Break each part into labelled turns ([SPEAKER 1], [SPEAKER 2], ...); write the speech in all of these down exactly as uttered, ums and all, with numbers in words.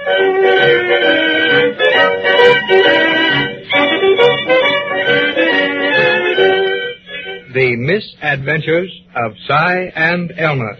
[SPEAKER 1] The Misadventures of Cy and Elmer.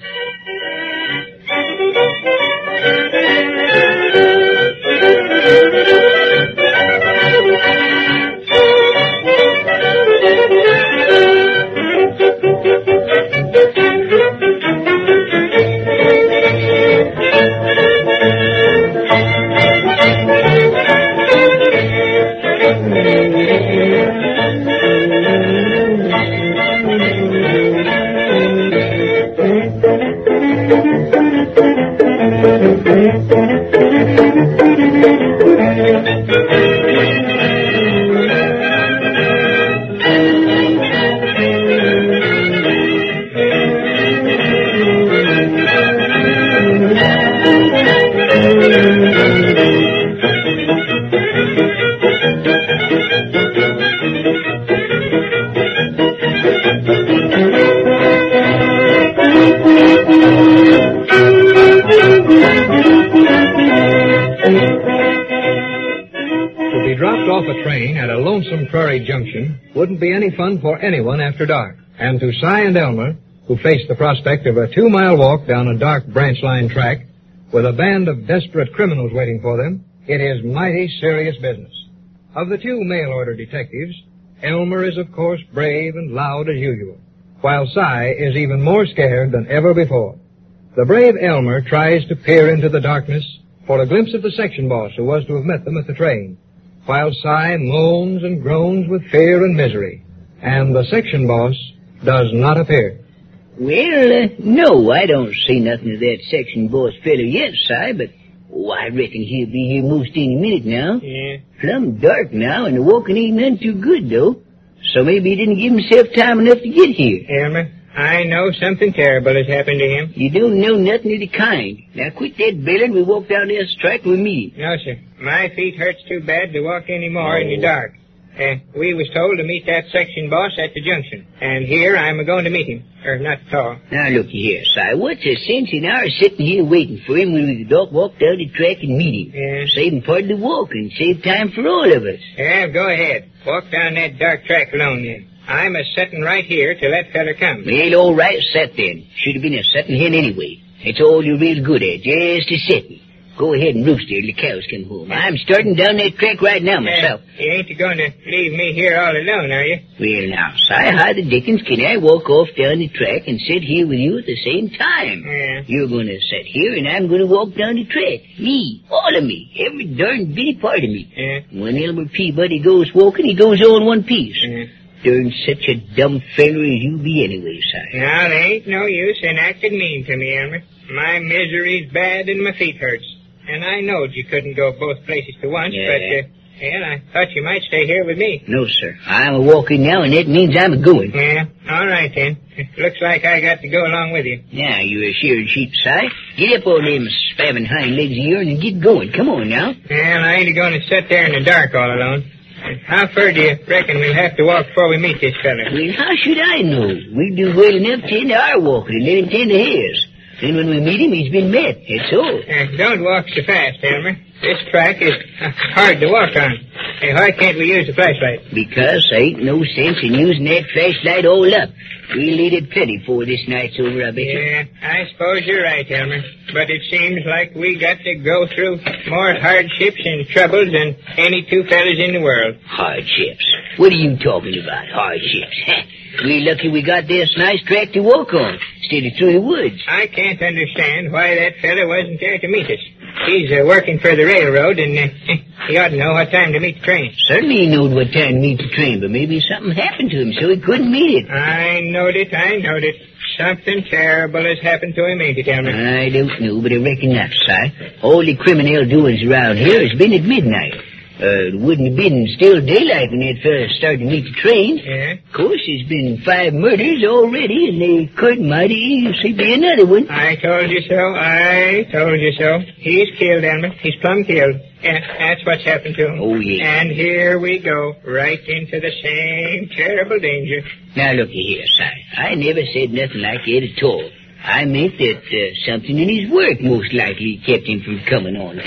[SPEAKER 2] Prairie Junction wouldn't be any fun for anyone after dark. And to Cy and Elmer, who faced the prospect of a two-mile walk down a dark branch-line track with a band of desperate criminals waiting for them, it is mighty serious business. Of the two mail-order detectives, Elmer is, of course, brave and loud as usual, while Cy is even more scared than ever before. The brave Elmer tries to peer into the darkness for a glimpse of the section boss who was to have met them at the train, while Cy moans and groans with fear and misery, and the section boss does not appear.
[SPEAKER 3] Well, uh, no, I don't see nothing of that section boss fellow yet, Cy, but oh, I reckon he'll be here most any minute now.
[SPEAKER 4] Yeah.
[SPEAKER 3] Plumb dark now, and the walking ain't none too good, though, so maybe he didn't give himself time enough to get here.
[SPEAKER 4] Elmer, I know something terrible has happened to him.
[SPEAKER 3] You don't know nothing of the kind. Now quit that bailing. We walk down this track with me.
[SPEAKER 4] No, sir. My feet hurts too bad to walk any more oh. in the dark. Uh, we was told to meet that section boss at the junction. And here I'm a-going to meet him. Or not at all.
[SPEAKER 3] Now looky here, Si. What's the sense in our sitting here waiting for him when we could all walk down the track and meet him?
[SPEAKER 4] Yeah.
[SPEAKER 3] Saving part of the walk and save time for all of us.
[SPEAKER 4] Yeah, go ahead. Walk down that dark track alone then. I'm a-setting right here till that feller comes.
[SPEAKER 3] Well, all right, set then. Should have been a setting hen anyway. It's all you're real good at, just a setting. Go ahead and roost there till the cows come home. I'm starting down that track right now myself.
[SPEAKER 4] Uh, you ain't going to leave me here all alone, are you?
[SPEAKER 3] Well, now, Si, how the dickens can I walk off down the track and sit here with you at the same time?
[SPEAKER 4] Yeah.
[SPEAKER 3] You're going to sit here and I'm going to walk down the track. Me, all of me, every darn bitty part of me.
[SPEAKER 4] Yeah.
[SPEAKER 3] When Elmer Peabody goes walking, he goes all in one piece.
[SPEAKER 4] Yeah.
[SPEAKER 3] Darn such a dumb feller as you be anyway, Si.
[SPEAKER 4] Now, there ain't no use in acting mean to me, Elmer. My misery's bad and my feet hurts. And I knowed you couldn't go both places at once,
[SPEAKER 3] yeah.
[SPEAKER 4] but, uh, well, I thought you might stay here with me.
[SPEAKER 3] No, sir. I'm a-walking now, and that means I'm a-going.
[SPEAKER 4] Yeah, all right, then. Looks like I got to go along with you.
[SPEAKER 3] Now, you're a shearing sheep, Si. Get up on them spamming hind legs of yours and get going. Come on, now.
[SPEAKER 4] Well, I ain't going to sit there in the dark all alone. How far do you reckon we'll have to walk before we meet this fella?
[SPEAKER 3] Well, how should I know? We do well enough to tend to our walking and let him tend to his. Then when we meet him, he's been met. That's all.
[SPEAKER 4] Uh, don't walk so fast, Elmer. This track is uh, hard to walk on. Hey, why can't we use the flashlight?
[SPEAKER 3] Because there ain't no sense in using that flashlight all up. We'll need it plenty before this night's over, I bet you.
[SPEAKER 4] Yeah, I suppose you're right, Elmer. But it seems like we got to go through more hardships and troubles than any two fellas in the world.
[SPEAKER 3] Hardships? What are you talking about, hardships? We're lucky we got this nice track to walk on, instead of through the woods.
[SPEAKER 4] I can't understand why that fella wasn't there to meet us. He's uh, working for the railroad, and uh, he ought to know what time to meet the train.
[SPEAKER 3] Certainly he knowed what time to meet the train, but maybe something happened to him, so he couldn't meet it.
[SPEAKER 4] I knowed it, I knowed it. Something terrible has happened to him, ain't it, Elmer?
[SPEAKER 3] I don't know, but I reckon not, Si. All the criminal doings around here has been at midnight. Uh, it wouldn't have been still daylight when that fella started to meet the train.
[SPEAKER 4] Yeah?
[SPEAKER 3] Of course, there's been five murders already, and they could mighty easily be another one.
[SPEAKER 4] I told you so. I told you so. He's killed, Elmer. He's plumb killed. Yeah, that's what's happened to him.
[SPEAKER 3] Oh, yeah.
[SPEAKER 4] And here we go, right into the same terrible danger.
[SPEAKER 3] Now, looky here, Si. I never said nothing like that at all. I meant that uh, something in his work most likely kept him from coming on time.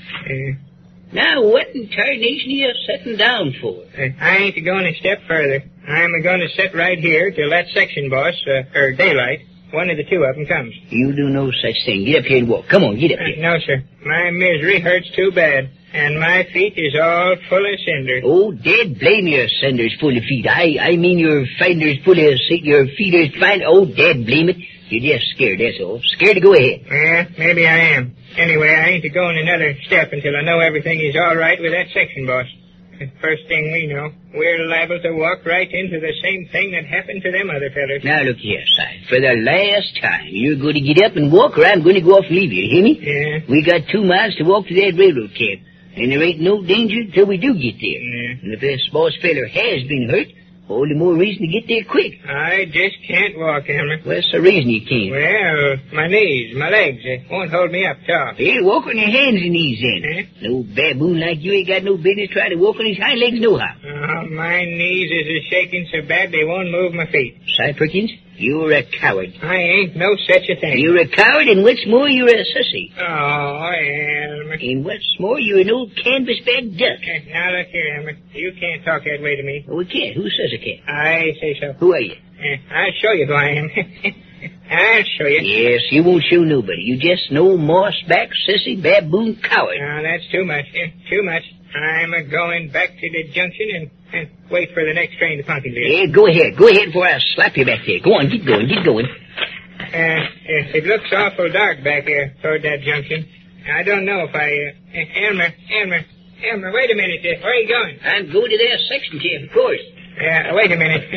[SPEAKER 4] Uh,
[SPEAKER 3] Now, what in tarnation are you sitting down for?
[SPEAKER 4] uh, I ain't going a step further. I'm going to sit right here till that section boss, uh, or Daylight, one of the two of them comes.
[SPEAKER 3] You do no such thing. Get up here and walk. Come on, get up
[SPEAKER 4] Uh,
[SPEAKER 3] here.
[SPEAKER 4] no, sir. My misery hurts too bad, and my feet is all full of cinders.
[SPEAKER 3] Oh, dead blame your cinders full of feet. I I mean your finders full of se- your feeders fine. Oh, dead blame it. You're just scared, that's all. Scared to go ahead.
[SPEAKER 4] Yeah, maybe I am. Anyway, I ain't going another step until I know everything is all right with that section boss. First thing we know, we're liable to walk right into the same thing that happened to them other fellas.
[SPEAKER 3] Now, look here, Si. For the last time, you're going to get up and walk, or I'm going to go off and leave you. You hear me?
[SPEAKER 4] Yeah.
[SPEAKER 3] We got two miles to walk to that railroad camp, and there ain't no danger till we do get there.
[SPEAKER 4] Yeah.
[SPEAKER 3] And if this boss feller has been hurt, all the more reason to get there quick.
[SPEAKER 4] I just can't walk, Elmer.
[SPEAKER 3] What's the reason you can't?
[SPEAKER 4] Well, my knees, my legs, they won't hold me up tall.
[SPEAKER 3] Hey, walk on your hands and knees then.
[SPEAKER 4] Eh?
[SPEAKER 3] No baboon like you ain't got no business trying to walk on his hind legs nohow.
[SPEAKER 4] Oh, my knees is a shaking so bad they won't move my feet.
[SPEAKER 3] Si Perkins, you're a coward.
[SPEAKER 4] I ain't no such a thing.
[SPEAKER 3] You're a coward, and what's more, you're a sissy.
[SPEAKER 4] Oh, Elmer.
[SPEAKER 3] And what's more, you're an old canvas-back duck.
[SPEAKER 4] Eh, Now look here, Elmer. You can't talk that way to me.
[SPEAKER 3] Oh, we can't. Who says I can't?
[SPEAKER 4] I say so.
[SPEAKER 3] Who are you?
[SPEAKER 4] Eh, I'll show you who I am. I'll show you.
[SPEAKER 3] Yes, you won't show nobody. You just no moss-back, sissy, baboon coward.
[SPEAKER 4] No, that's too much. Eh, too much. I'm a going back to the junction and, and wait for the next train to Pumpkinville.
[SPEAKER 3] Yeah, go ahead. Go ahead before I slap you back there. Go on, get going, get going.
[SPEAKER 4] Uh, eh, it looks awful dark back here toward that junction. I don't know if I... Uh, eh, Elmer, Elmer, Elmer, wait a minute. Uh, where are you going?
[SPEAKER 3] I'm going to their section camp, of course.
[SPEAKER 4] Uh, wait a minute.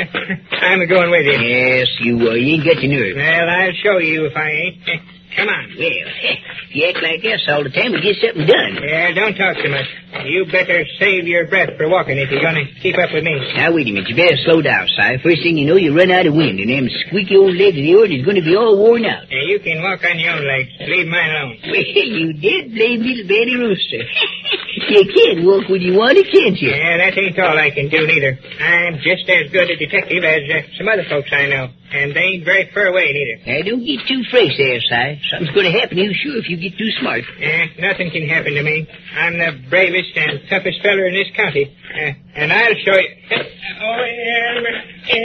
[SPEAKER 4] I'm a going with you.
[SPEAKER 3] Yes, you are. You ain't got your nerve.
[SPEAKER 4] Well, I'll show you if I ain't. Come on.
[SPEAKER 3] Well, if you act like this all the time, we get something done.
[SPEAKER 4] Yeah, don't talk too much. You better save your breath for walking if you're going to keep up with me.
[SPEAKER 3] Now, wait a minute. You better slow down, Si. First thing you know, you run out of wind, and them squeaky old legs of yours is going to be all worn out.
[SPEAKER 4] Uh, you can walk on your own legs. Leave mine alone.
[SPEAKER 3] Well, you did blame little Betty Rooster. You can walk when you want to, can't you?
[SPEAKER 4] Yeah, that ain't all I can do, neither. I'm just as good a detective as uh, some other folks I know. And they ain't very far away, neither.
[SPEAKER 3] Now, don't get too fresh there, Si. Something's going to happen to you, sure, if you get too smart.
[SPEAKER 4] Eh, nothing can happen to me. I'm the bravest and toughest feller in this county. Uh, and I'll show you. Oh, Elmer,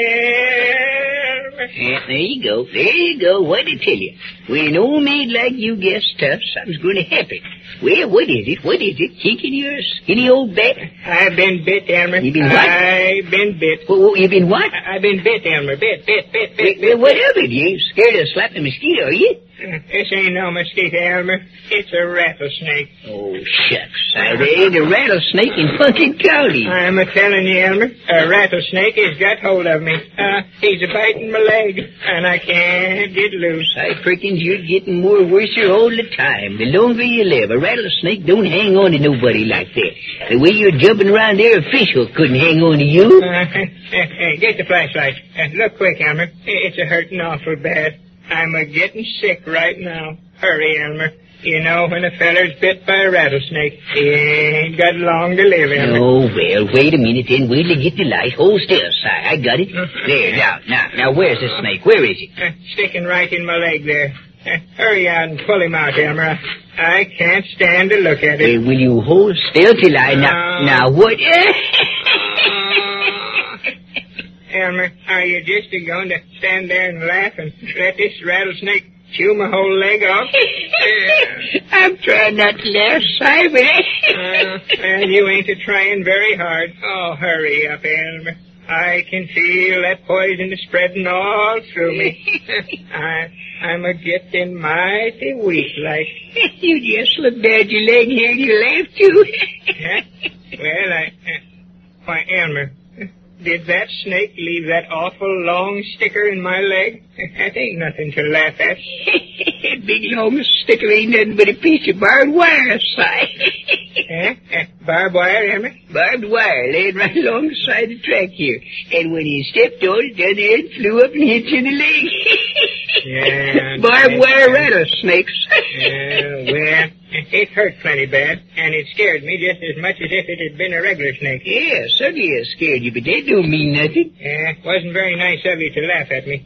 [SPEAKER 4] Elmer.
[SPEAKER 3] Yeah, there you go. There you go. What I tell you? When an old maid like you gets tough, something's going to happen. Well, what is it? What is it? Kicking your skinny old back?
[SPEAKER 4] I've been bit, Elmer.
[SPEAKER 3] You been what?
[SPEAKER 4] I've been bit.
[SPEAKER 3] Well, you been what?
[SPEAKER 4] I- I've been bit, Elmer. Bit, bit, bit, bit,
[SPEAKER 3] Well,
[SPEAKER 4] bit.
[SPEAKER 3] what of it? You ain't scared of slapping a mosquito, are you?
[SPEAKER 4] This ain't no mosquito, Elmer. It's a rattlesnake.
[SPEAKER 3] Oh, shucks. I, there ain't a rattlesnake in Pumpkin County.
[SPEAKER 4] I'm a telling you, Elmer, a rattlesnake has got hold of me. Uh, he's a biting my leg, and I can't get loose.
[SPEAKER 3] Si Perkins, you're getting more worser all the time. The longer you live, a rattlesnake don't hang on to nobody like that. The way you're jumping around there, a fish hook couldn't hang on to you.
[SPEAKER 4] Uh, hey, hey, get the flashlight. Uh, look quick, Elmer. It's a hurting awful bad. I'm a getting sick right now. Hurry, Elmer. You know, when a feller's bit by a rattlesnake, he ain't got long to live, Elmer.
[SPEAKER 3] Oh, well, wait a minute then. Wait till you get the light. Hold still, Si. I got it. There, now, now, now, where's the snake? Where is it?
[SPEAKER 4] Uh, sticking right in my leg there. Uh, hurry out and pull him out, Elmer. I, I can't stand to look at it.
[SPEAKER 3] Well, will you hold still till I... Now,
[SPEAKER 4] No.
[SPEAKER 3] now what...
[SPEAKER 4] Elmer, are you just going to stand there and laugh and let this rattlesnake chew my whole leg off?
[SPEAKER 3] I'm trying not to laugh, Si, but...
[SPEAKER 4] Uh, well, you ain't a trying very hard. Oh, hurry up, Elmer. I can feel that poison spreading all through me. I, I'm a getting mighty weak, like.
[SPEAKER 3] You just looked at your leg here and you laughed, too.
[SPEAKER 4] Huh? Well, I... Uh, why, Elmer, did that snake leave that awful long sticker in my leg? That ain't nothing to laugh at.
[SPEAKER 3] That big long sticker ain't nothing but a piece of barbed wire, Si.
[SPEAKER 4] Huh? Uh, barbed wire, Elmer?
[SPEAKER 3] Barbed wire laid right alongside the track here. And when he stepped on it, down there it flew up and hit you in the leg.
[SPEAKER 4] Yeah.
[SPEAKER 3] Barbed wire rattlesnakes.
[SPEAKER 4] Uh, well, it hurt plenty bad, and it scared me just as much as if it had been a regular snake.
[SPEAKER 3] Yeah, certainly it scared you, but that don't mean nothing.
[SPEAKER 4] Yeah, wasn't very nice of you to laugh at me.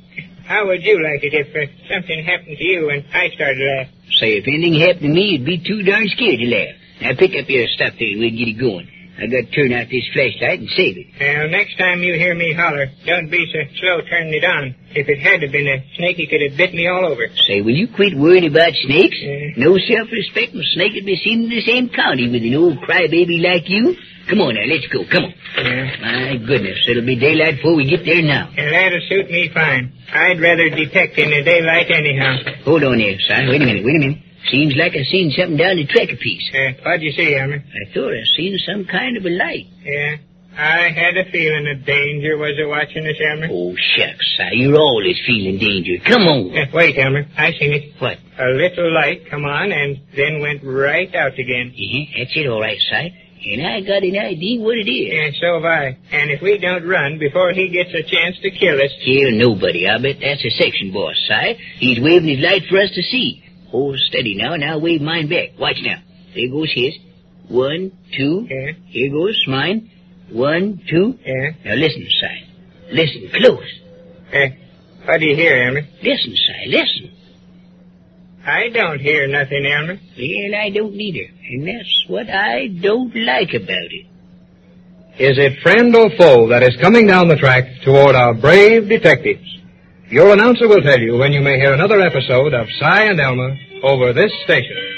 [SPEAKER 4] how would you like it if uh, something happened to you and I started to laugh?
[SPEAKER 3] Say, if anything happened to me, it'd be too darn scared to laugh. Now, pick up your stuff there and we'll get it going. I got to turn out this flashlight and save it.
[SPEAKER 4] Well, next time you hear me holler, don't be so slow turning it on. If it had been a snake, he could have bit me all over.
[SPEAKER 3] Say, will you quit worrying about snakes?
[SPEAKER 4] Yeah.
[SPEAKER 3] No self-respecting snake would be seen in the same county with an old crybaby like you. Come on now, let's go. Come on.
[SPEAKER 4] Yeah.
[SPEAKER 3] My goodness, it'll be daylight before we get there now.
[SPEAKER 4] And that'll suit me fine. I'd rather detect in the daylight anyhow.
[SPEAKER 3] Hold on there, son. Wait a minute, wait a minute. Seems like I seen something down the track a piece.
[SPEAKER 4] Uh, what'd you see, Elmer?
[SPEAKER 3] I thought I seen some kind of a light.
[SPEAKER 4] Yeah. I had a feeling that danger was a-watching us, Elmer.
[SPEAKER 3] Oh, shucks, Si. You're always feeling danger. Come on.
[SPEAKER 4] Uh, wait, Elmer. I seen it.
[SPEAKER 3] What?
[SPEAKER 4] A little light come on and then went right out again.
[SPEAKER 3] Uh-huh. That's it, all right, Si. And I got an idea what it is.
[SPEAKER 4] And so have I. And if we don't run before he gets a chance to kill us...
[SPEAKER 3] Kill nobody. I bet that's a section boss, Si. He's waving his light for us to see. Hold steady now, and I'll wave mine back. Watch now. There goes his. One, two.
[SPEAKER 4] Yeah.
[SPEAKER 3] Here goes mine. One, two.
[SPEAKER 4] Yeah.
[SPEAKER 3] Now listen, Si. Listen close.
[SPEAKER 4] Uh, what do you hear, Elmer?
[SPEAKER 3] Listen, Si. Listen.
[SPEAKER 4] I don't hear nothing, Elmer.
[SPEAKER 3] Well, I don't neither. And that's what I don't like about it.
[SPEAKER 2] Is it friend or foe that is coming down the track toward our brave detectives? Your announcer will tell you when you may hear another episode of Si and Elmer over this station.